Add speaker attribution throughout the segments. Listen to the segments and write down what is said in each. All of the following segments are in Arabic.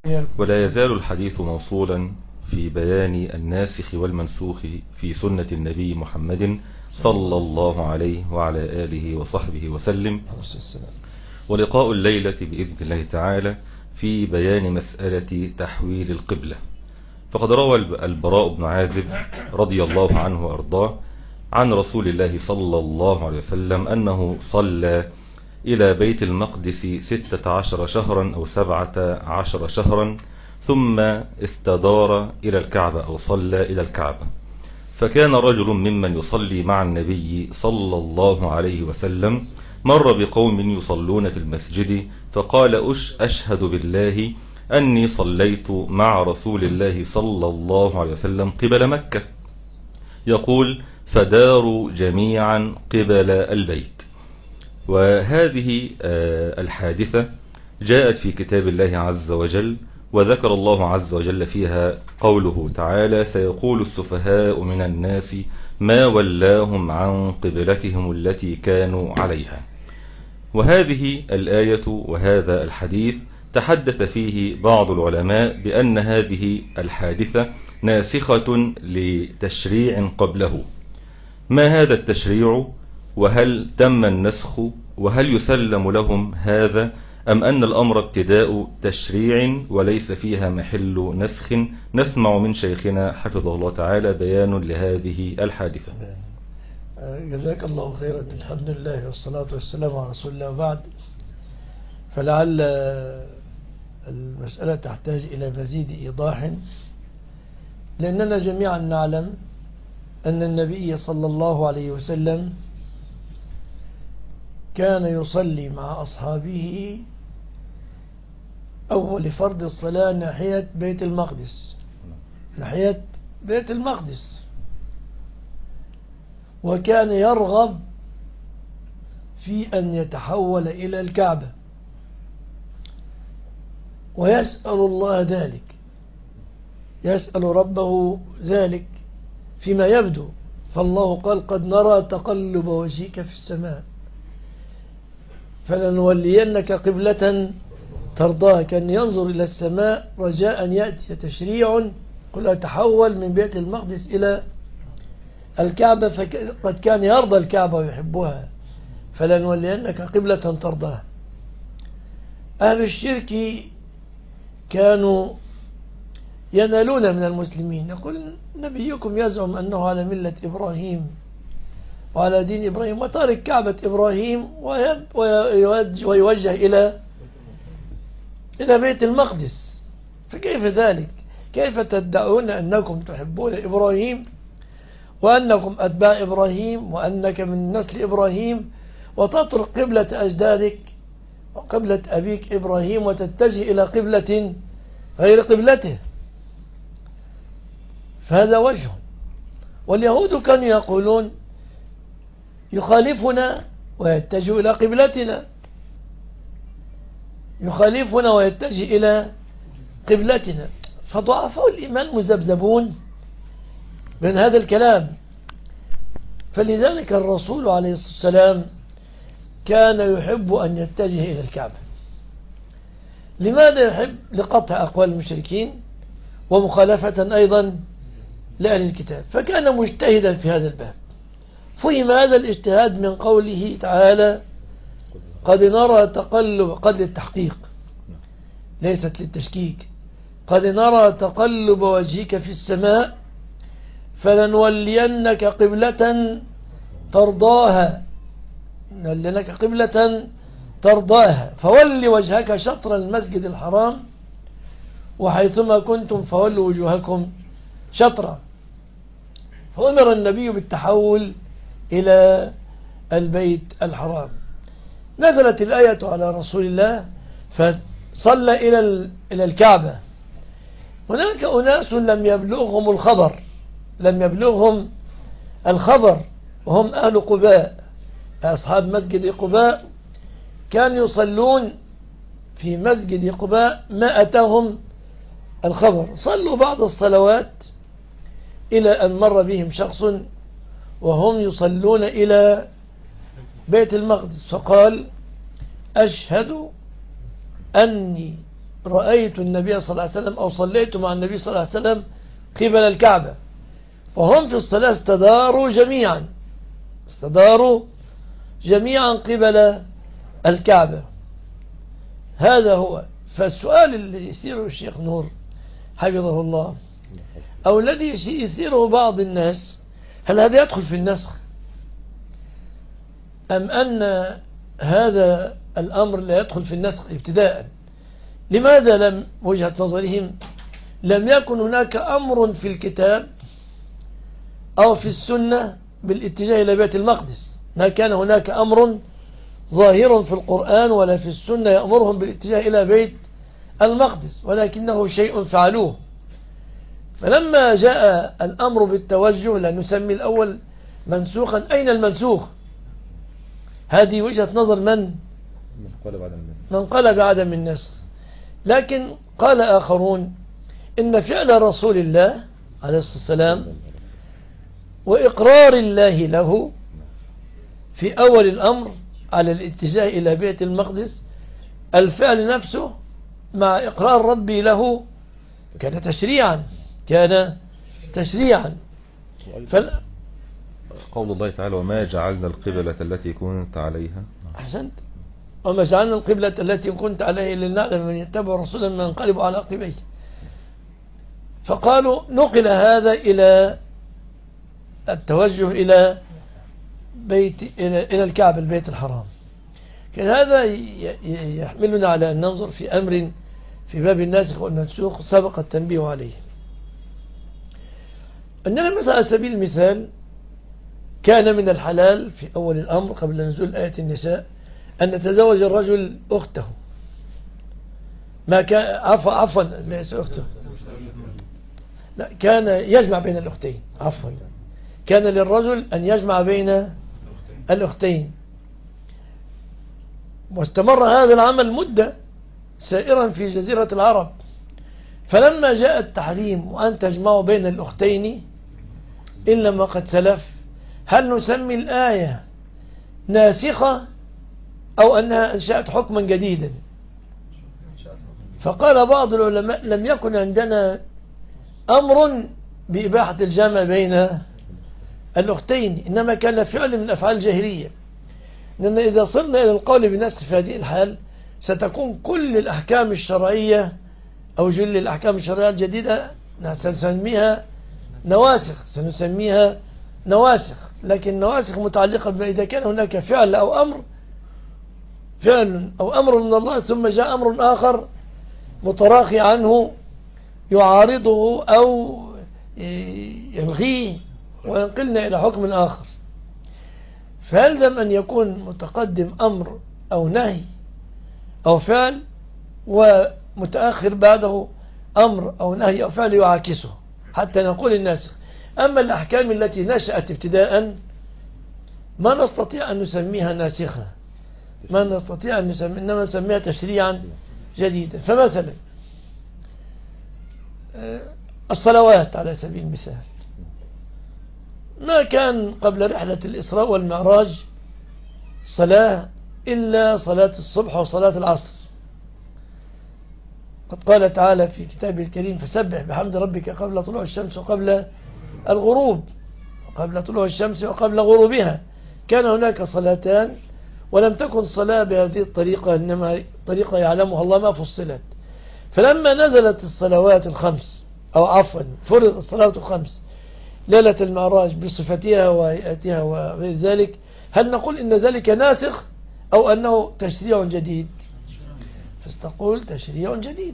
Speaker 1: ولا يزال الحديث موصولا في بيان الناسخ والمنسوخ في سنة النبي محمد صلى الله عليه وعلى آله وصحبه وسلم. ولقاء الليلة بإذن الله تعالى في بيان مسألة تحويل القبلة. فقد روى البراء بن عازب رضي الله عنه وأرضاه عن رسول الله صلى الله عليه وسلم أنه صلى إلى بيت المقدس 16 شهرا أو 17 شهرا ثم استدار إلى الكعبة أو صلى إلى الكعبة. فكان رجل ممن يصلي مع النبي صلى الله عليه وسلم مر بقوم يصلون في المسجد فقال أشهد بالله أني صليت مع رسول الله صلى الله عليه وسلم قبل مكة. يقول فداروا جميعا قبل البيت. وهذه الحادثة جاءت في كتاب الله عز وجل، وذكر الله عز وجل فيها قوله تعالى سيقول السفهاء من الناس ما ولاهم عن قبلتهم التي كانوا عليها. وهذه الآية وهذا الحديث تحدث فيه بعض العلماء بأن هذه الحادثة ناسخة لتشريع قبله. ما هذا التشريع؟ وهل تم النسخ؟ وهل يسلم لهم هذا أم أن الأمر ابتداء تشريع وليس فيها محل نسخ؟ نسمع من شيخنا حفظه الله تعالى بيان لهذه الحادثة.
Speaker 2: جزاك الله خيرا. الحمد لله والصلاة والسلام على رسول الله وبعد. فلعل المسألة تحتاج إلى مزيد إيضاح، لأننا جميعا نعلم أن النبي صلى الله عليه وسلم كان يصلي مع أصحابه أول فرض الصلاة ناحية بيت المقدس، ناحية بيت المقدس، وكان يرغب في أن يتحول إلى الكعبة ويسأل الله ذلك، يسأل ربه ذلك فيما يبدو. فالله قال قد نرى تقلب وجهك في السماء فلنولينك قبلة ترضاها. كان ينظر إلى السماء رجاء أن يأتي تشريع قل أتحول من بيت المقدس إلى الكعبة، فقد كان يرضى الكعبة ويحبها. فلنولينك قبلة ترضاها. أهل الشرك كانوا ينالون من المسلمين، يقول نبيكم يزعم أنه على ملة إبراهيم وعلى دين إبراهيم وتارك كعبة إبراهيم ويوجه إلى بيت المقدس، فكيف ذلك؟ كيف تدعون أنكم تحبون إبراهيم وأنكم أتباع إبراهيم وأنك من نسل إبراهيم وتترك قبلة أجدادك وقبلة أبيك إبراهيم وتتجه إلى قبلة غير قبلته؟ فهذا وجه. واليهود كانوا يقولون يخالفنا ويتجه إلى قبلتنا، يخالفنا ويتجه إلى قبلتنا. فضعفاء الإيمان مذبذبون من هذا الكلام. فلذلك الرسول عليه الصلاة والسلام كان يحب أن يتجه إلى الكعبة. لماذا يحب؟ لقطع أقوال المشركين ومخالفة أيضا لأهل الكتاب، فكان مجتهدا في هذا الباب. فهم هذا الاجتهاد من قوله تعالى قد نرى تقلب، قد للتحقيق ليست للتشكيك، قد نرى تقلب وجهك في السماء فلنولينك قبلة ترضاها، نولينك قبلة ترضاها فول وجهك شطر المسجد الحرام وحيثما كنتم فولوا وجوهكم شطرا. فأمر النبي بالتحول إلى البيت الحرام. نزلت الآية على رسول الله فصلى إلى الكعبة. هناك أناس لم يبلغهم الخبر وهم أهل قباء، أصحاب مسجد قباء، كانوا يصلون في مسجد قباء ما أتاهم الخبر. صلوا بعض الصلوات إلى أن مر بهم شخص وهم يصلون إلى بيت المقدس فقال أشهد أني رأيت النبي صلى الله عليه وسلم أو صليت مع النبي صلى الله عليه وسلم قبل الكعبة، فهم في الصلاة استداروا جميعا قبل الكعبة. هذا هو. فالسؤال اللي يسيره الشيخ نور حفظه الله أو الذي يسيره بعض الناس، هل هذا يدخل في النسخ أم أن هذا الأمر لا يدخل في النسخ ابتداء؟ لماذا لم وجهة نظرهم لم يكن هناك أمر في الكتاب أو في السنة بالاتجاه إلى بيت المقدس؟ ما كان هناك أمر ظاهر في القرآن ولا في السنة يأمرهم بالاتجاه إلى بيت المقدس، ولكنه شيء فعلوه. فلما جاء الأمر بالتوجه لا نسمي الأول منسوخا، أين المنسوخ؟ هذه وجهة نظر من قال بعدم النسخ. لكن قال آخرون إن فعل رسول الله عليه الصلاة والسلام وإقرار الله له في أول الأمر على الاتجاه إلى بيت المقدس، الفعل نفسه مع إقرار ربي له كان تشريعا.
Speaker 1: قول الله تعالى وما جعلنا القبلة التي كنت عليها.
Speaker 2: أحسنت. وما جعلنا القبلة التي كنت عليها لنعلم من يتبع رسولا من ينقلب على عقبيه. فقالوا نقل هذا إلى التوجه إلى الكعبة البيت الحرام. كان هذا يحملنا على أن ننظر في أمر في باب الناسخ والمنسوخ سبق التنبيه عليه. إنما مثلا على سبيل المثال كان من الحلال في أول الأمر قبل نزول آية النساء أن يتزوج الرجل أخته، ما كان عفوا ليس أخته، لا كان يجمع بين الأختين، عفوا كان للرجل أن يجمع بين الأختين، واستمر هذا العمل مدة سائرا في جزيرة العرب. فلما جاء التحريم وأن تجمعوا بين الأختين إلا ما قد سلف، هل نسمي الآية ناسخة أو أنها أنشأت حكما جديدا؟ فقال بعض العلماء لم يكن عندنا أمر بإباحة الجمع بين الأختين، إنما كان فعل من أفعال الجاهلية. لأن إذا صرنا إلى القول بنسخ في هذه الحال ستكون كل الأحكام الشرعية أو جل الأحكام الشرعية الجديدة سنسميها نواسخ. لكن نواسخ متعلقة بما إذا كان هناك فعل أو أمر من الله ثم جاء أمر آخر متراخي عنه يعارضه أو يلغيه وينقلنا إلى حكم آخر، فيلزم أن يكون متقدم أمر أو نهي أو فعل ومتأخر بعده أمر أو نهي أو فعل يعاكسه حتى نقول الناسخ. أما الأحكام التي نشأت ابتداء ما نستطيع أن نسميها ناسخة، ما نستطيع أن إنما نسميها تشريعا جديدا. فمثلا الصلوات على سبيل المثال، ما كان قبل رحلة الإسراء والمعراج صلاة إلا صلاة الصبح وصلاة العصر. قد قال تعالى في كتابه الكريم فسبح بحمد ربك قبل طلوع الشمس وقبل الغروب، قبل طلوع الشمس وقبل غروبها كان هناك صلاتان، ولم تكن صلاة بهذه الطريقة، إنما طريقة يعلمها الله ما فصلت. فلما نزلت الصلوات الخمس أو عفوا فرض الصلاة الخمس ليلة المعراج بصفتها وهيئتها وغير ذلك، هل نقول إن ذلك ناسخ أو أنه تشريع جديد؟ فاستقول تشريع جديد.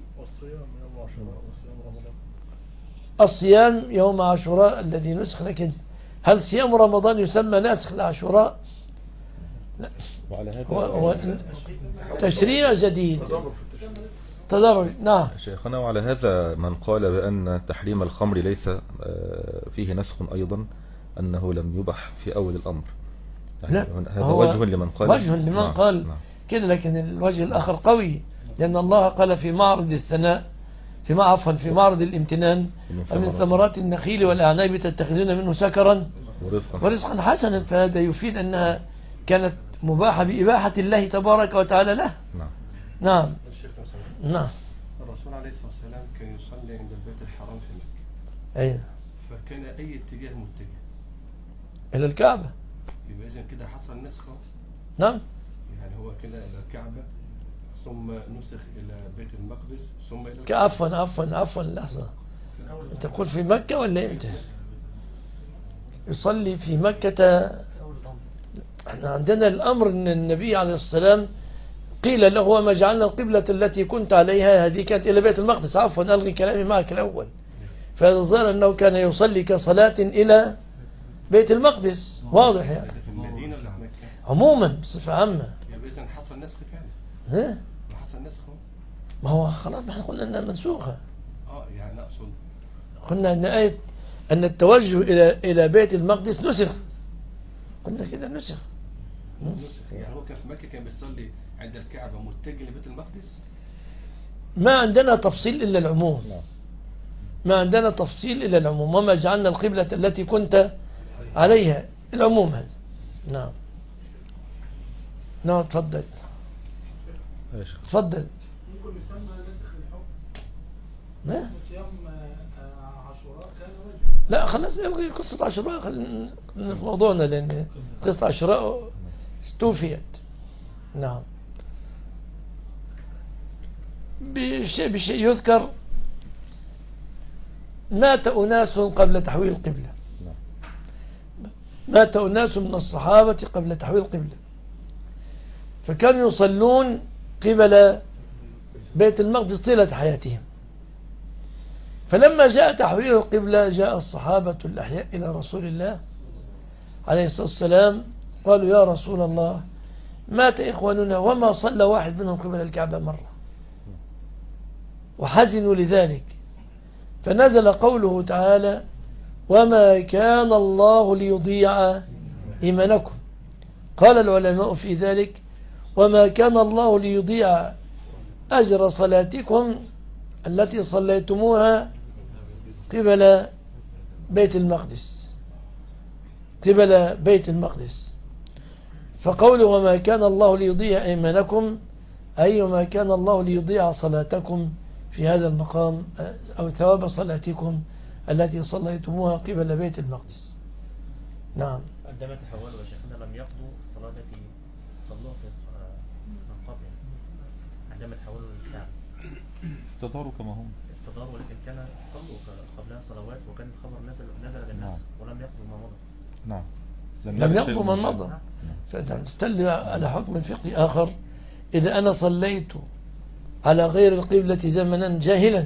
Speaker 2: الصيام يوم عاشوراء الذي نسخ، لكن هل صيام رمضان يسمى ناسخ لعاشوراء؟ لا، هو تشريع جديد تدرج. نعم
Speaker 1: شيخنا، وعلى هذا من قال بأن تحريم الخمر ليس فيه نسخ أيضا، أنه لم يبح في أول الأمر، يعني
Speaker 2: لا،
Speaker 1: هذا وجه لمن قال
Speaker 2: نعم. كده. لكن الوجه الآخر قوي، لأن الله قال في معرض الثناء في معرض الامتنان ومن ثمرات النخيل والأعناب تتخذون منه سكرا ورزقا حسنا، فهذا يفيد أنها كانت مباحة بإباحة الله تبارك وتعالى له. نعم.
Speaker 3: الرسول عليه الصلاة والسلام كان يصلي عند البيت الحرام في مكة.
Speaker 2: أيوة.
Speaker 3: فكان أي اتجاه متجه
Speaker 2: إلى الكعبة.
Speaker 3: يبقى إذن كده حصل نسخ.
Speaker 2: نعم.
Speaker 3: يعني هو كده إلى الكعبة ثم نسخ إلى بيت المقدس ثم إلى
Speaker 2: الكعبة. عفوا لحظة، تقول في مكة ولا إمتى؟ يصلي في مكة. احنا عندنا الأمر أن النبي عليه السلام قيل له وما جعلنا القبلة التي كنت عليها هذه كانت إلى بيت المقدس. عفوا ألغي كلامي معك الأول. فهذا الظاهر أنه كان يصلي كصلاة إلى بيت المقدس. واضح يعني
Speaker 3: في المدينة ولا في مكة؟
Speaker 2: عموما بصفة عامة.
Speaker 3: يبقى إذن حصل نسخ فعلا.
Speaker 2: ها؟
Speaker 3: ما حصل نسخ.
Speaker 2: ما هو خلاص ما احنا قلنا أنها منسوخة.
Speaker 3: يعني أقصد
Speaker 2: قلنا أن آية أن التوجه إلى بيت المقدس نسخ. قلنا كده نسخ.
Speaker 3: يعني هو كان في مكة كان بيصلي عند الكعبة متجه لبيت المقدس.
Speaker 2: ما عندنا تفصيل إلا العموم. ما عندنا تفصيل إلا العموم. وما جعلنا القبلة التي كنت عليها. العموم هذا. نعم. نعم تفضل. تفضل.
Speaker 4: ممكن يسمى نسخ الحكم.
Speaker 2: ما؟
Speaker 4: صيام عاشوراء كان رجل.
Speaker 2: لا خلاص الغي قصة عاشوراء. خلينا في موضوعنا لأن قصة عاشوراء استوفيت. نعم. بشيء يذكر مات أناس قبل تحويل القبلة. مات أناس من الصحابة قبل تحويل القبلة فكانوا يصلون قبل بيت المقدس طيلة حياتهم. فلما جاء تحويل القبلة جاء الصحابة الأحياء إلى رسول الله عليه الصلاة والسلام قالوا يا رسول الله مات إخواننا وما صلى واحد منهم قبل الكعبة مرة، وحزنوا لذلك. فنزل قوله تعالى وما كان الله ليضيع إيمانكم. قال العلماء في ذلك وما كان الله ليضيع أجر صلاتكم التي صليتموها قبل بيت المقدس. قبل بيت المقدس. فقوله وما كان الله ليضيع إيمانكم أي وما كان الله ليضيع صلاتكم في هذا المقام أو ثواب صلاتكم التي صليتموها قبل بيت المقدس. نعم.
Speaker 5: عندما تحولوا يا شيخنا لم يقضوا الصلاة التي صلوها من قبل. عندما تحولوا للكعبة
Speaker 6: استداروا كما هم.
Speaker 5: استداروا ولكن كان صلوا قبلها صلوات وكان الخبر نزل للناس ولم يقضوا ما مضى.
Speaker 6: نعم.
Speaker 2: لم يقضوا ما مضى. فتستدل على حكم فقهي آخر إذا أنا صليت على غير القبلة زمنا جاهلا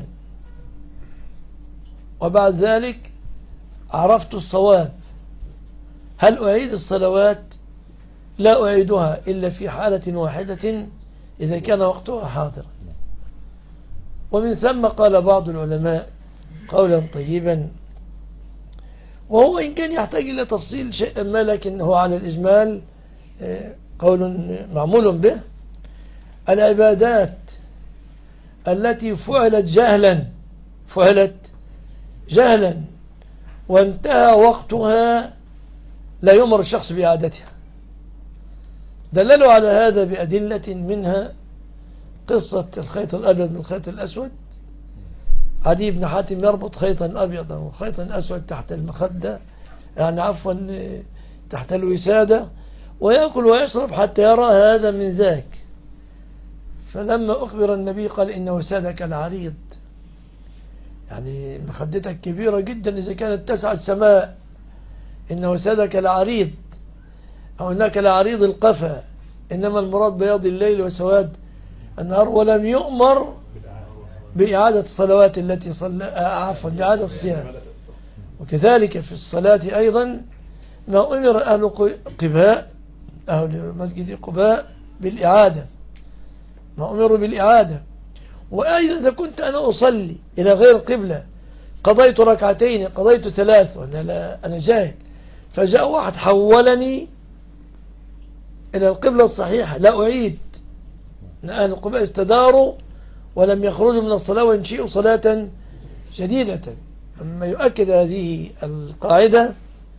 Speaker 2: وبعد ذلك عرفت الصواب هل أعيد الصلوات؟ لا أعيدها إلا في حالة واحدة إذا كان وقتها حاضرا. ومن ثم قال بعض العلماء قولا طيبا وهو إن كان يحتاج إلى تفصيل شيئا ما لكنه على الإجمال قول معمول به. العبادات التي فعلت جهلا وانتهى وقتها لا يؤمر الشخص بإعادتها. دللوا على هذا بأدلة منها قصة الخيط الأبيض من الخيط الأسود. عدي بن حاتم يربط خيطا أبيضا وخيطا أسود تحت المخدة يعني عفوا تحت الوسادة ويأكل ويشرب حتى يرى هذا من ذاك. فلما أخبر النبي قال إن وسادك العريض يعني مخدتك كبيرة جدا إذا كانت تسع السماء إن وسادك العريض أو إنك العريض القفا إنما المراد بياض الليل وسواد النهار. ولم يؤمر بإعادة الصلوات التي عفوا بإعادة الصيام. وكذلك في الصلاة أيضا ما أمر أهل قباء أهل مسجد قباء بالإعادة ما أمروا بالإعادة. وأيضا إذا كنت أنا أصلي إلى غير القبلة قضيت ركعتين قضيت ثلاث أنا جاهل فجاء واحد حولني إلى القبلة الصحيحة لا أعيد. أهل القباء استداروا ولم يخرجوا من الصلاة وينشئوا صلاة جديدة. أما يؤكد هذه القاعدة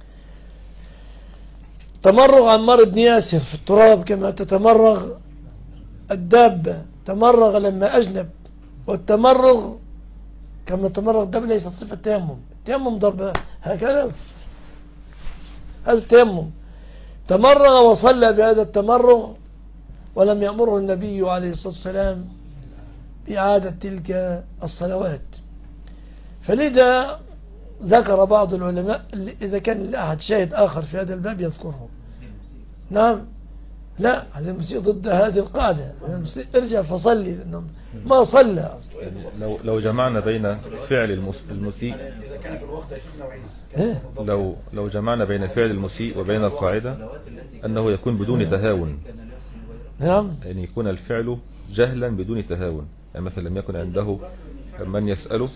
Speaker 2: تمرغ عمار بن ياسر في التراب كما تتمرغ الدابة تمرغ لما أجنب والتمرغ كما التمرغ ده ليس صفة تيمم. التيمم ضرب هكذا، هذا التيمم. تمرغ وصلى بهذا التمرغ ولم يأمره النبي عليه الصلاة والسلام بإعادة تلك الصلوات. فلذا ذكر بعض العلماء إذا كان لأحد شاهد آخر في هذا الباب يذكره. نعم، لا، هذا المسيء ضد هذه القاعدة. ارجع فصلي، لأنه ما صلى.
Speaker 1: لو جمعنا بين فعل المسيء، لو جمعنا بين فعل المسيء وبين القاعدة أنه يكون بدون تهاون.
Speaker 2: نعم،
Speaker 1: يعني يكون الفعل جهلا بدون تهاون. يعني مثلا لم يكن عنده من يسأله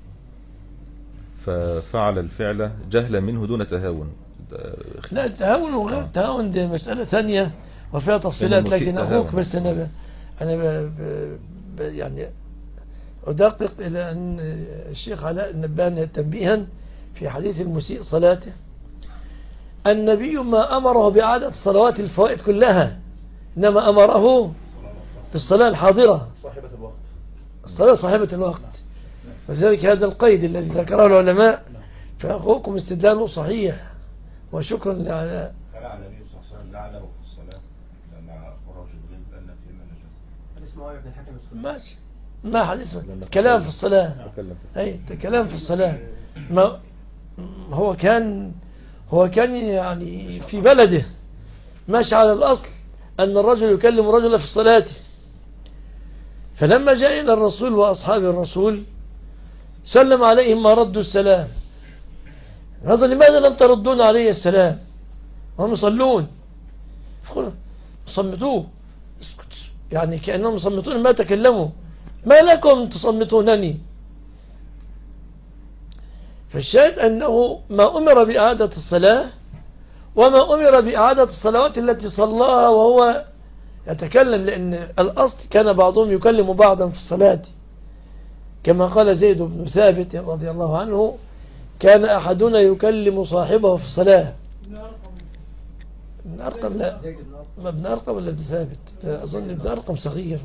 Speaker 1: ففعل الفعل جهلا منه دون تهاون.
Speaker 2: لا، التهاون وغير التهاون دي مسألة ثانية وفيها تفصيلات. لكن أخوك بس أنا يعني أدقق إلى أن الشيخ علاء نبهنا تنبيها في حديث المسيء صلاته. النبي ما أمره بإعادة الصلوات الفوائد كلها، إنما أمره بالصلاة الحاضرة، الصلاة صاحبة الوقت. وذلك هذا القيد الذي ذكره العلماء، فأخوكم استدلاله صحيح، وشكرا على
Speaker 7: النبي صلى الله عليه وسلم لعنه في الصلاة لما أخبره جبريل بأن فيما نجس. اسمه ابن الحكم.
Speaker 2: ماشي، ما حديث كلام في الصلاة. أي كلام في الصلاة. ما هو كان يعني في بلده ماشي على الأصل أن الرجل يكلم رجل في الصلاة. فلما جاء إلى الرسول وأصحاب الرسول سلم عليهم ما ردوا السلام. هذا لماذا لم تردون علي السلام؟ هم يصلون. صمتوه، اسكت، يعني كأنهم صمتون ما تكلموا. ما لكم تصمتونني؟ فالشاهد أنه ما أمر بإعادة الصلاة وما أمر بإعادة الصلوات التي صلاها وهو يتكلم، لأن الأصل كان بعضهم يكلم بعضا في الصلاة، كما قال زيد بن ثابت رضي الله عنه: كان أحدنا يكلم صاحبه في الصلاة. ابن أرقم، لا، ما ابن أرقم ولا ابن ثابت؟ أظن ابن أرقم صغير.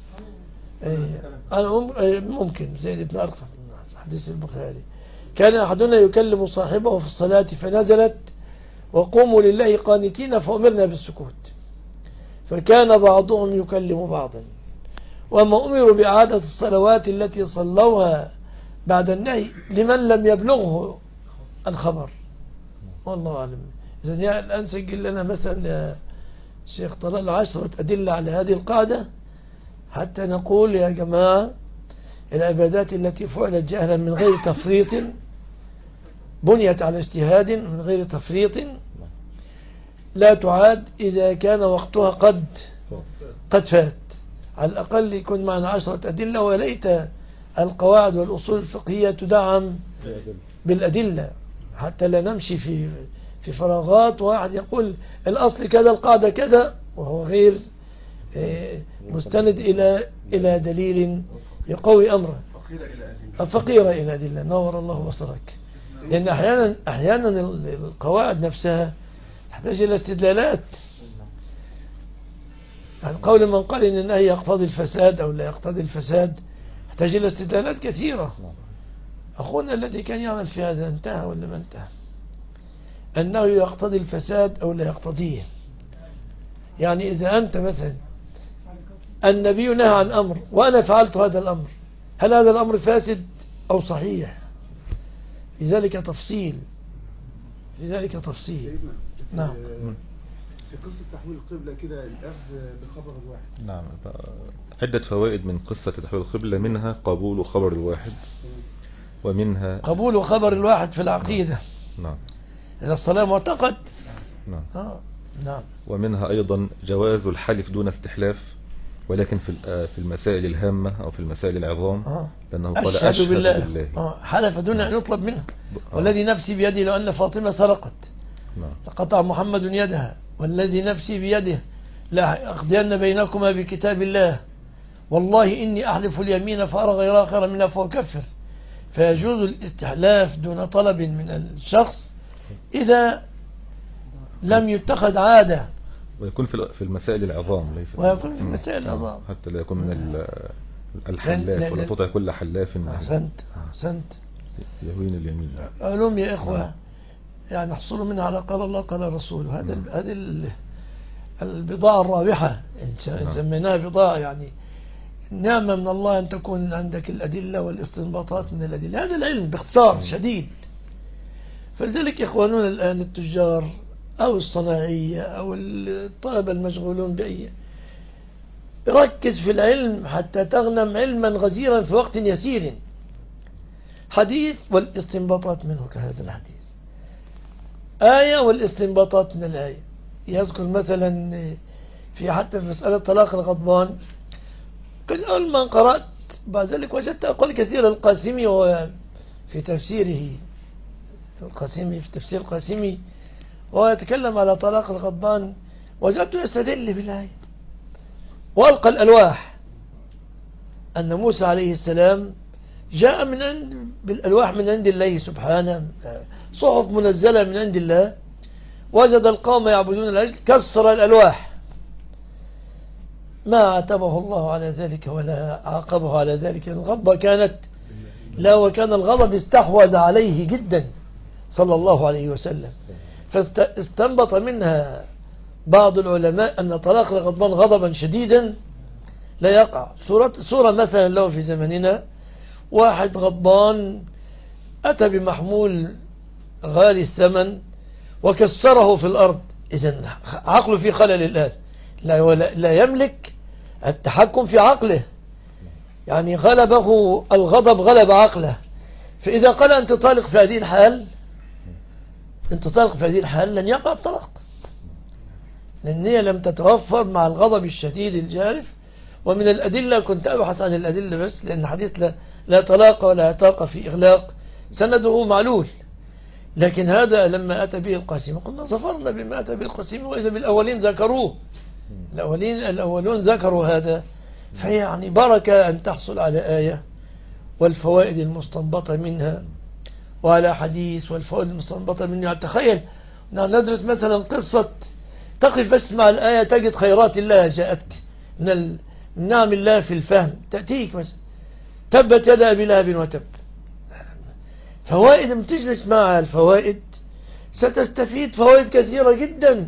Speaker 2: أنا ممكن زيد بن أرقم، حديث البخاري. كان أحدنا يكلم صاحبه في الصلاة فنزلت: وقوموا لله قانتين، فأمرنا بالسكوت. فكان بعضهم يكلم بعضا. وما أمروا بإعادة الصلوات التي صلوها بعد النهي لمن لم يبلغه الخبر، والله أعلم. إذن الآن سجل لنا مثلا يا شيخ طلال 10 أدلة على هذه القاعدة حتى نقول يا جماعة العبادات التي فعلت جهلا من غير تفريط، بنيت على اجتهاد من غير تفريط، لا تعاد إذا كان وقتها قد فات. على الأقل يكون معنا 10 أدلة، وليت القواعد والأصول الفقهية تدعم بالأدلة حتى لا نمشي في فراغات واحد يقول الأصل كذا القاعدة كذا وهو غير مستند إلى دليل يقوي أمره. فقيرة إلى أدلة. نور الله بصرك. لأن أحيانا القواعد نفسها تحتاج إلى استدلالات. يعني قول من قال إن النهي يقتضي الفساد أو لا يقتضي الفساد يحتاج إلى استدلالات كثيرة. أخونا الذي كان يعمل في هذا انتهى ولا ما انتهى؟ أنه يقتضي الفساد أو لا يقتضيه. يعني إذا أنت مثلا النبي نهى عن أمر وأنا فعلت هذا الأمر، هل هذا الأمر فاسد أو صحيح؟ لذلك تفصيل. نعم.
Speaker 3: في قصة تحويل القبلة كده الأخذ بخبر الواحد.
Speaker 1: نعم، عدة فوائد من قصة تحويل القبلة، منها قبول خبر الواحد، ومنها
Speaker 2: قبول خبر الواحد في العقيدة.
Speaker 1: نعم.
Speaker 2: إذا الصلاة معتقد.
Speaker 1: نعم.
Speaker 2: نعم.
Speaker 1: ومنها أيضا جواز الحلف دون استحلاف، ولكن في المسائل الهامة أو في المسائل العظام، لأنه قال أشهد بالله.
Speaker 2: حلف دون أن يطلب منه. والذي نفسي بيده لو أن فاطمة سرقت لقطع محمد يدها، والذي نفسي بيده لا أقضين بينكما بكتاب الله، والله إني أحلف اليمين فأرى غيرها خيرا منها فأكفر. فيجوز الاستحلاف دون طلب من الشخص إذا لم يتخذ عادة،
Speaker 1: ويكون في المسائل العظام،
Speaker 2: ويكون في المسائل العظام
Speaker 1: حتى لا يكون الحلاف ولا تطع كل حلاف مهين.
Speaker 2: أحسنت.
Speaker 1: يهوين اليمين.
Speaker 2: علوم يا إخوة يعني احصلوا منها على قال الله قال رسوله. هذه البضاعة الرابحة إن سميناها بضاعة، يعني نعمة من الله أن تكون عندك الأدلة والاستنباطات من الأدلة. هذا العلم باختصار شديد. فلذلك إخواننا الآن التجار أو الصناعية أو الطلبة المشغولون بأي، ركز في العلم حتى تغنم علما غزيرا في وقت يسير. حديث والاستنباطات منه كهذا الحديث، آية والاستنباطات من الآية. يذكر مثلا في حتى في مسألة طلاق الغضبان، قل أول ما قرأت بعد ذلك وجدت أقوال كثيرة القاسمي في تفسيره، القاسمي في تفسير القاسمي وهو يتكلم على طلاق الغضبان، وجدته يستدل بالآية وألقى الألواح أن موسى عليه السلام جاء بالألواح من عند الله سبحانه، صحف منزلة من عند الله، وجد القوم يعبدون العجل كسر الألواح، ما عاتبه الله على ذلك ولا عاقبه على ذلك. الغضبة كانت لا، وكان الغضب استحوذ عليه جدا صلى الله عليه وسلم. فاستنبط منها بعض العلماء أن طلاق الغضبان غضبا شديدا لا يقع. صورة مثلا له في زمننا، واحد غضبان أتى بمحمول غالي الثمن وكسره في الأرض، إذن عقله في خلل الآن، لا يملك التحكم في عقله، يعني غلبه الغضب غلب عقله. فإذا قال أنت طالق في هذه الحال لن يقع الطلاق، لأن هي لم تتوفر مع الغضب الشديد الجارف. ومن الأدلة كنت أبحث عن الأدلة بس، لأن حديث لا طلاق ولا عتاق في إغلاق سنده معلول، لكن هذا لما أتى به القاسم قلنا ظفرنا بما أتى به القاسم، وإذا بالأولين ذكروه، الأولون ذكروا هذا. فيعني بركة أن تحصل على آية والفوائد المستنبطة منها، وعلى حديث والفوائد المستنبطة منها. تخيل ندرس مثلا قصة، تقف بس مع الآية تجد خيرات الله جاءتك من نعم الله في الفهم، تأتيك مثلا تبت يد أبي لهب وتب. فوائد لما تجلس مع الفوائد ستستفيد فوائد كثيرة جدا،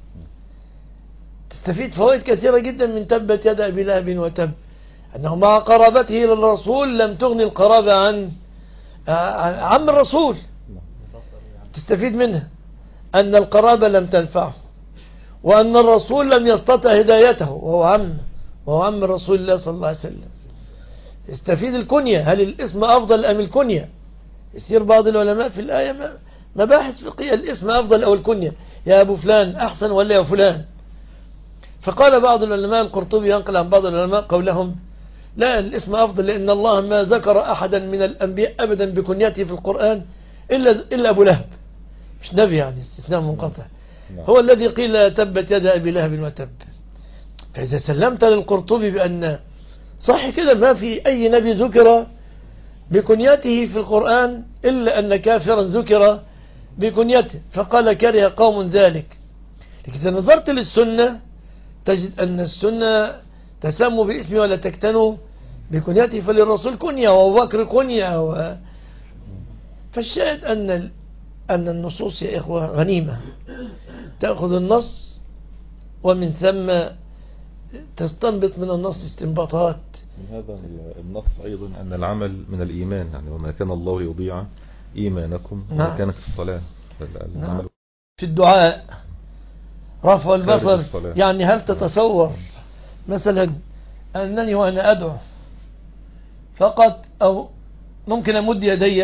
Speaker 2: تستفيد فوائد كثيرة جدا من تبت يد أبي لهب وتب. أنه مع قرابته للرسول لم تغني القرابة عن عم الرسول، تستفيد منها أن القرابة لم تنفعه، وأن الرسول لم يستطع هدايته وهو عم رسول الله صلى الله عليه وسلم. استفيد الكنية، هل الاسم أفضل أم الكنية؟ يصير بعض العلماء في الآية مباحث فقهية، الاسم أفضل أو الكنية، يا أبو فلان أحسن ولا يا فلان؟ فقال بعض العلماء، القرطبي ينقل عن بعض العلماء قولهم لا، الاسم أفضل، لأن الله ما ذكر أحدا من الأنبياء أبدا بكنيته في القرآن إلا أبو لهب، مش نبي يعني، استثناء منقطع، هو الذي قيل تبت يد أبي لهب وتب. فإذا سلمت للقرطبي بأن صح كده ما في أي نبي ذكر بكنيته في القرآن إلا أن كافرا ذكر بكنيته، فقال كره قوم ذلك. لكن إذا نظرت للسنة تجد أن السنة تسموا باسمه ولا تكتنوا بكنيته، فللرسول كنية وأبو بكر كنية فالشاهد أن النصوص يا إخوة غنيمة، تأخذ النص ومن ثم تستنبط من النص استنباطات.
Speaker 1: من هذا النص أيضا أن العمل من الإيمان، يعني وما كان الله يضيع إيمانكم وما كانت الصلاة.
Speaker 2: في الدعاء رفع البصر، يعني هل تتصور مثلا أنني وأنا أدعو فقط، أو ممكن أمد يدي؟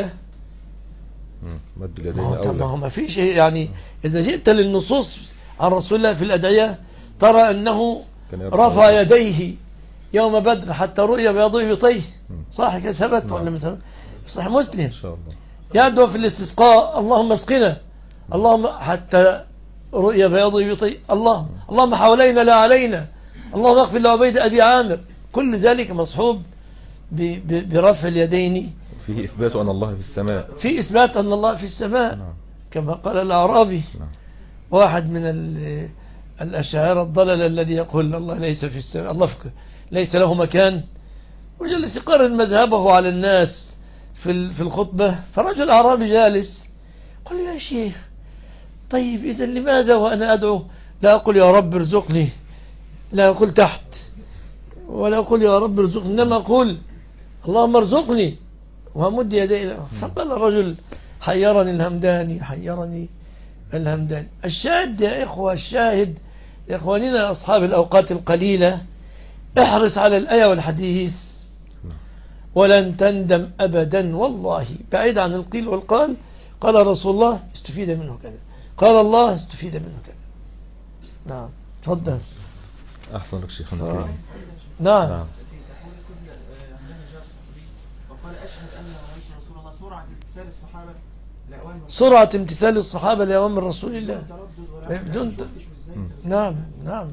Speaker 1: مد اليدين أولى.
Speaker 2: ما في شيء، يعني إذا جئت للنصوص عن رسول الله في الأدعية ترى أنه رفع يديه يوم بدر حتى رؤيا بياض إبطيه، صح كده ثبت ولا مثلا صحيح مسلم؟ يدعو في الاستسقاء اللهم اسقنا، اللهم حتى رؤيا بياض إبطيه، اللهم حوالينا لا علينا، اللهم اغفر لعبيد أبي عامر. كل ذلك مصحوب برفع اليدين،
Speaker 1: فيه إثبات أن الله في السماء،
Speaker 2: في إثبات أن الله في السماء. كما قال الأعرابي واحد من الأشاعرة الضلل الذي يقول الله ليس في السماء، الله ليس له مكان وجلس يقارن مذهبه على الناس في الخطبة. فرجل أعرابي جالس قال يا شيخ طيب إذا لماذا وأنا أدعو لا أقول يا رب ارزقني، لا أقول تحت ولا أقول يا رب ارزقني، إنما أقول اللهم ارزقني وأمد يدي. فقال الرجل حيرني الهمداني، حيرني الهمداني. الشاهد يا إخوة، الشاهد يا إخواننا أصحاب الأوقات القليلة، احرص على الآية والحديث ولن تندم أبدا والله. بعيد عن القيل والقال. قال رسول الله استفيد منه كذا، قال الله استفيد منه كذا. نعم تفضل.
Speaker 1: أحسن لك شيخنا الكريم.
Speaker 2: نعم.
Speaker 1: نعم.
Speaker 4: وقال أشهد أن رئيس رسول الله سرعة امتثال الصحابة لأوامر،
Speaker 2: سرعة امتثال الصحابة لأوامر رسول الله بدون نعم نعم.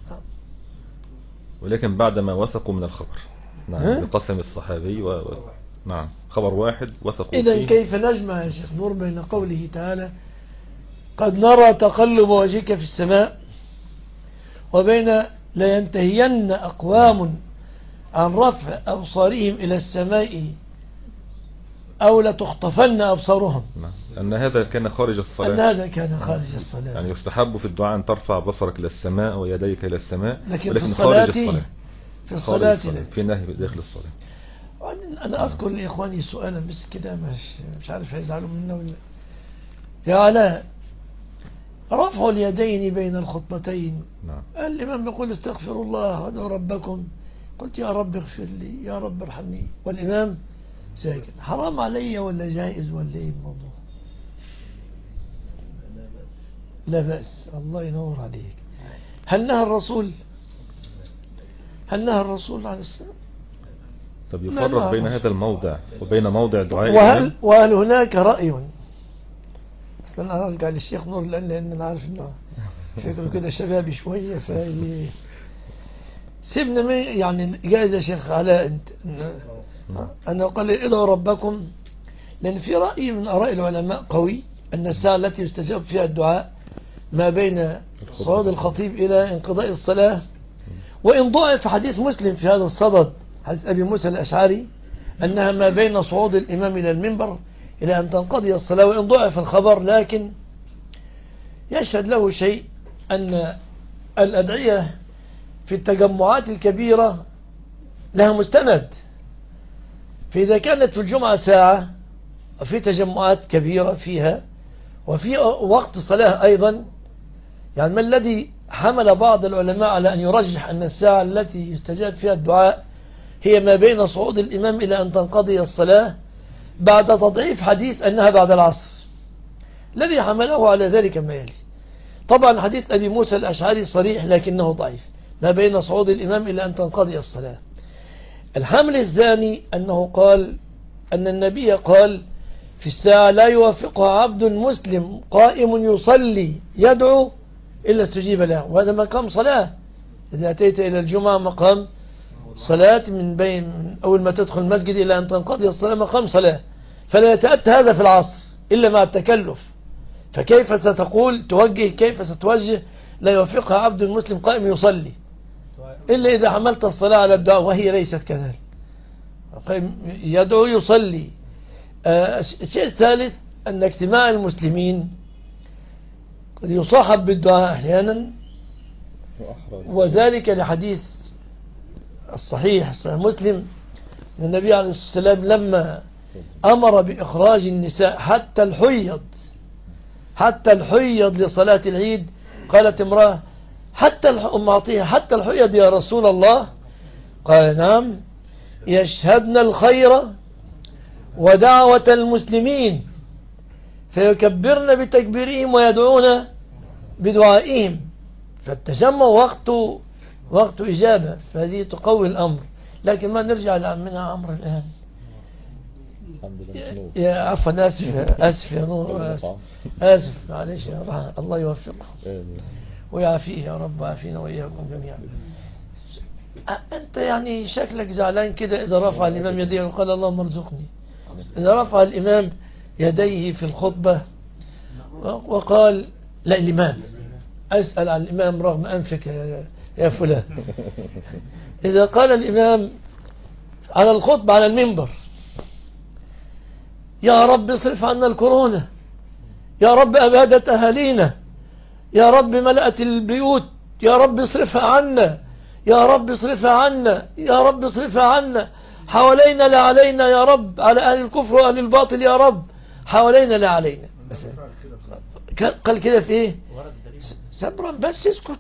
Speaker 1: ولكن بعدما وثقوا من الخبر. نعم بقسم الصحابي نعم خبر واحد وثقوا فيه.
Speaker 2: إذن كيف نجمع يا شيخ نور بين قوله تعالى قد نرى تقلب وجهك في السماء وبين لينتهين أقوام عن رفع أبصارهم إلى السماء أو لتخطفن أبصارهم.
Speaker 1: نعم. أن هذا كان خارج الصلاة.
Speaker 2: أن هذا كان خارج الصلاة.
Speaker 1: يعني يستحب في الدعاء أن ترفع بصرك إلى السماء ويديك إلى السماء،
Speaker 2: ولكن
Speaker 1: خارج الصلاة.
Speaker 2: في الصلاة
Speaker 1: في نهي داخل الصلاة.
Speaker 2: أنا أذكر لإخواني سؤالا بس كده مش عارف هيزعلوا منه ولا. يا علاء رفع اليدين بين الخطبتين.
Speaker 1: نعم.
Speaker 2: الإمام بيقول استغفر الله وادعوا ربكم، قلت يا رب اغفر لي يا رب ارحمني والإمام ساجد، حرام علي ولا جائز ولا ايه الموضوع؟ لا بأس. الله ينور عليك. هل نهى الرسول عليه السلام؟
Speaker 1: طب يفرق بين هذا الموضع وبين موضع دعاء
Speaker 2: وهل هناك رأي؟ اصلا انا ارجع للشيخ نور لان انا عارف انه فكره كده شبابي شويه سيبنا يعني جائز يا شيخ علاء انت أنا قال ادعوا ربكم، لأن في رأي من آراء العلماء قوي أن الساعة التي يستجاب فيها الدعاء ما بين صعود الخطيب إلى انقضاء الصلاة. وإن ضعف حديث مسلم في هذا الصدد، حديث أبي موسى الأشعري، أنها ما بين صعود الإمام إلى المنبر إلى أن تنقضي الصلاة. وإن ضعف الخبر لكن يشهد له شيء أن الأدعية في التجمعات الكبيرة لها مستند. فإذا كانت في الجمعة ساعة وفي تجمعات كبيرة فيها وفي وقت صلاة أيضا، يعني ما الذي حمل بعض العلماء على أن يرجح أن الساعة التي يستجاب فيها الدعاء هي ما بين صعود الإمام إلى أن تنقضي الصلاة بعد تضعيف حديث أنها بعد العصر؟ الذي حمله على ذلك ما يلي. طبعا حديث أبي موسى الأشعري صريح لكنه ضعيف، ما بين صعود الإمام إلى أن تنقضي الصلاة. الحمل الثاني أنه قال أن النبي قال في الساعة لا يوافقها عبد مسلم قائم يصلي يدعو إلا استجيب له. وهذا مقام صلاة. إذا أتيت إلى الجمعة مقام صلاة من بين أول ما تدخل المسجد إلى أن تنقضي الصلاة مقام صلاة. فلا يتأتى هذا في العصر إلا مع التكلف. فكيف ستقول توجه، كيف ستوجه لا يوافقها عبد مسلم قائم يصلي إلا إذا حملت الصلاة على الدعاء وهي ليست كذلك. يدعو يصلي. الشيء الثالث أن اجتماع المسلمين قد يصاحب بالدعاء أحيانا، وذلك لحديث الصحيح صحيح مسلم أن النبي عليه الصلاة والسلام لما أمر بإخراج النساء حتى الحيض لصلاة العيد، قالت امرأة حتى الحيض يا رسول الله؟ قال نعم، يشهدن الخير ودعوة المسلمين فيكبرن بتكبيرهم ويدعون بدعائهم. فالتجمع وقت إجابة، فهذه تقوي الأمر. لكن ما نرجع لعمنا عمرو الآن. يا عفوا آسف يا نور، آسف معلش يا الله يوفقه ويعافيه يا رب، عافينا وإياكم جميعا. أنت يعني شكلك زعلان كده إذا رفع الإمام يديه وقال اللهم ارزقني. إذا رفع الإمام يديه في الخطبة وقال لا الإمام، أسأل عن الإمام رغم أنفك يا فلان. إذا قال الإمام على الخطبة على المنبر: يا رب اصرف عنا الكورونا، يا رب أبادت أهالينا، يا رب ملأت البيوت، يا رب اصرفها عنا، يا رب اصرفها عنا، يا رب اصرفها عنا، حوالينا لا علينا يا رب، على أهل الكفر وأهل الباطل يا رب، حوالينا لا علينا. قال كده في ايه؟ صبرا بس اسكت.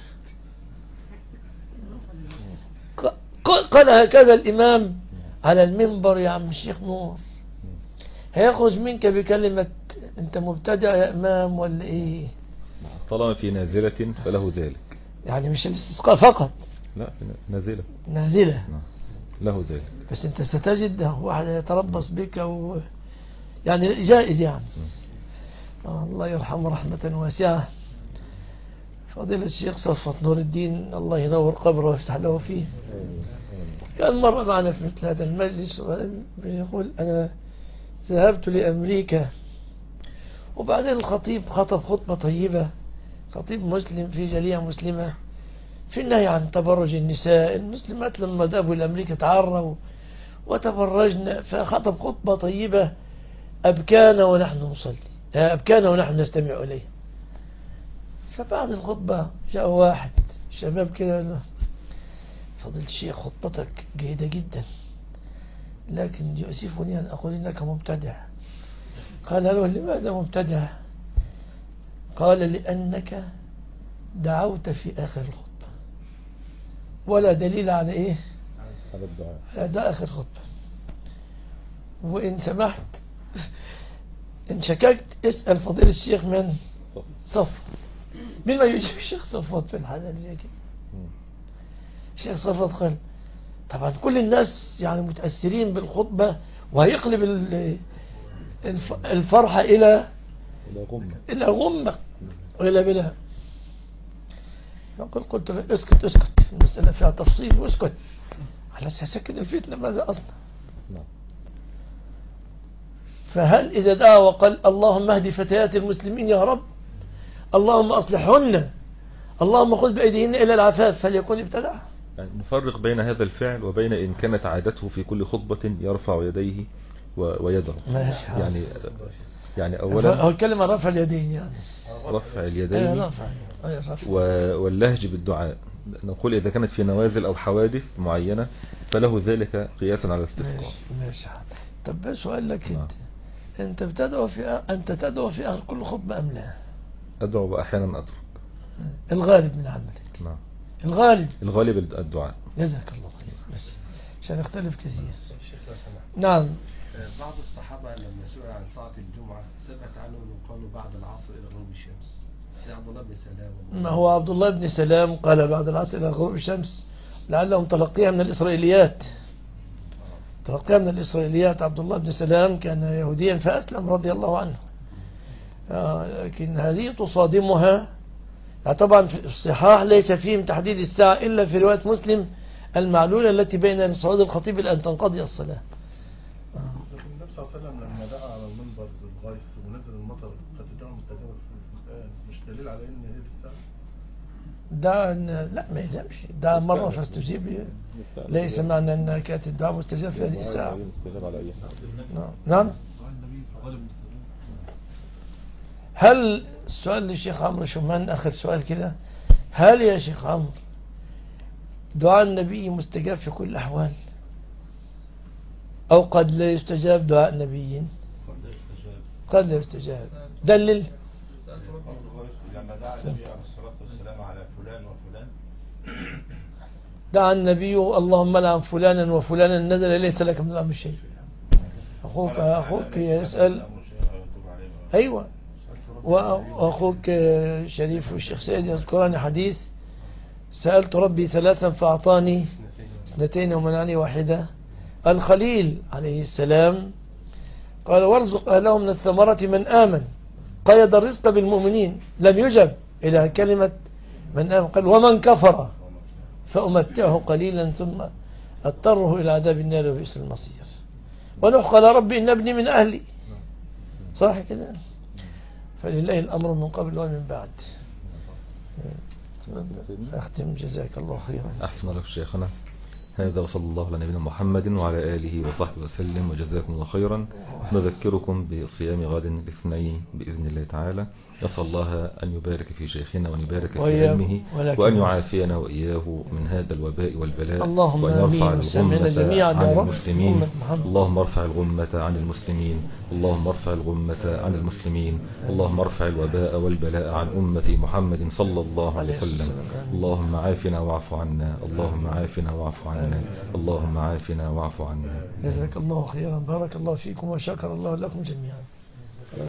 Speaker 2: قال هكذا الإمام على المنبر يا عم الشيخ نور. هيخرج منك بكلمة انت مبتدع يا إمام ولا ايه؟
Speaker 1: طالما في نازلة فله ذلك،
Speaker 2: يعني مش الاستسقاء فقط،
Speaker 1: لا نازلة
Speaker 2: نازلة
Speaker 1: له ذلك.
Speaker 2: بس انت ستجد واحد يتربص بك يعني جائز يعني. الله يرحمه رحمة واسعة فضيلة الشيخ صفوت نور الدين، الله ينور قبره ويفسح له فيه. كان مرة معنا في مثل هذا المجلس بيقول: أنا ذهبت لأمريكا، وبعدين الخطيب خطب خطبة طيبة، خطيب مسلم في جالية مسلمة، في النهي عن تبرج النساء. المسلمات لما ذهبوا لأمريكا تعروا وتبرجنا، فخطب خطبة طيبة أبكانا ونحن نصلي، أبكانا ونحن نستمع إليه. فبعد الخطبة جاء واحد شباب كده: فضيلة الشيخ خطبتك جيدة جدا، لكن يؤسفني أن أقول إنك مبتدع. قال له: لماذا مبتدع؟ قال: لأنك دعوت في آخر الخطبة، ولا دليل على إيه؟
Speaker 1: على الدعاء.
Speaker 2: على ده آخر خطبة. وإن سمحت إن شككت اسأل فضيلة الشيخ من صفوت. بما يجيب الشيخ صفوت في الحالة اللي زي كده؟ الشيخ صفوت قال: طبعا كل الناس يعني متأثرين بالخطبة، وهيقلب الفرحة إلى غمة وإلى بلا. قلت له: اسكت المسألة فيها تفصيل، واسكت على سكن الفتنة. ماذا أصنع؟ فهل إذا دعا وقال: اللهم اهدي فتيات المسلمين يا رب، اللهم أصلحهن، اللهم خذ بأيديهن إلى العفاف، فليكون ابتدع؟
Speaker 1: يعني نفرق بين هذا الفعل وبين إن كانت عادته في كل خطبة يرفع يديه ويدعو. يعني أولا
Speaker 2: هو الكلمة رفع اليدين، يعني
Speaker 1: رفع اليدين واللهج بالدعاء. نقول إذا كانت في نوازل أو حوادث معينة فله ذلك قياسا على الاستسقاء.
Speaker 2: ماشي. طب سؤال لك أنت تدعو في آخر كل خطبة أم لا؟
Speaker 1: أدعو وأحيانا أترك.
Speaker 2: الغالب من عملك.
Speaker 1: نعم.
Speaker 2: الغالب
Speaker 1: الدعاء.
Speaker 2: جزاك الله خير. بس عشان نختلف كثير. نعم.
Speaker 3: بعض الصحابة لما سئل عن صلاة الجمعة ثبت عنهم قالوا بعد العصر إلى غروب الشمس. عبد الله بن سلام.
Speaker 2: ما هو عبد الله بن سلام قال بعد العصر إلى غروب الشمس، لعلهم تلقيها من الإسرائيليات. عبد الله بن سلام كان يهوديا فأسلم رضي الله عنه. لكن هذه تصادمها. طبعا في الصحاح ليس فيهم تحديد الساعة إلا في رواية مسلم المعلولة التي بين صعود الخطيب إلى أن تنقضي الصلاة.
Speaker 8: النبي صلى الله عليه وسلم لما دعا على المنبر بالغيث ونزل المطر قد الدعوة مستجابة في القرآن، مش دليل على ان هي الساعة؟
Speaker 2: لا ما يلزمش. دعا مرة فاستجيب، ليس معنى ان كانت الدعوة مستجابة في هذه الساعة. نعم. هل السؤال للشيخ عمرو شومان آخر سؤال كده: هل يا شيخ عمرو دعاء النبي مستجاب في كل الأحوال، أو قد لا يستجاب دعاء النبي؟ قد لا يستجاب. دلل.
Speaker 7: لما دعا النبي عليه الصلاة والسلام على فلان وفلان،
Speaker 2: دعا النبي: اللهم لعن فلانا وفلانا نزل ليس لك من الأمر شيء. أخوك يسأل. أيوة. وأخوك شريف والشيخ سيد يذكران حديث: سألت ربي 3 فأعطاني 2 ومنعني 1. الخليل عليه السلام قال: وارزق أهله من الثمرة من آمن. قيد الرزق بالمؤمنين، لم يجب إلى كلمة من آمن. قال: ومن كفر فأمتعه قليلا ثم أضطره إلى عذاب النار وبئس المصير. ونوح قال: ربي إن ابني من أهلي. صح كده؟ فلله الأمر من قبل ومن بعد. أختم. جزاك الله خيرا.
Speaker 1: أحسن لك شيخنا. هذا وصلى الله على نبينا محمد وعلى آله وصحبه وسلم، وجزاكم الله خيرا. نذكركم بصيام غد الاثنين بإذن الله تعالى. نسأل الله أن يبارك في شيخنا وأن يبارك في علمه وأن يعافينا وإياه من هذا الوباء والبلاء،
Speaker 2: اللهم
Speaker 1: وأن يرفع
Speaker 2: آمين. جميعا
Speaker 1: الغمة عن
Speaker 2: يا رب.
Speaker 1: المسلمين.
Speaker 2: محمد.
Speaker 1: اللهم ارفع الغمة عن المسلمين، اللهم ارفع الغمة عن المسلمين، اللهم ارفع الوباء والبلاء عن أمة محمد صلى الله عليه وسلم. اللهم عافنا واعف عنا، اللهم عافنا واعف عنا، اللهم عافنا واعف عنا.
Speaker 2: جزاك الله خيرا، بارك الله فيكم وشكر الله لكم جميعا.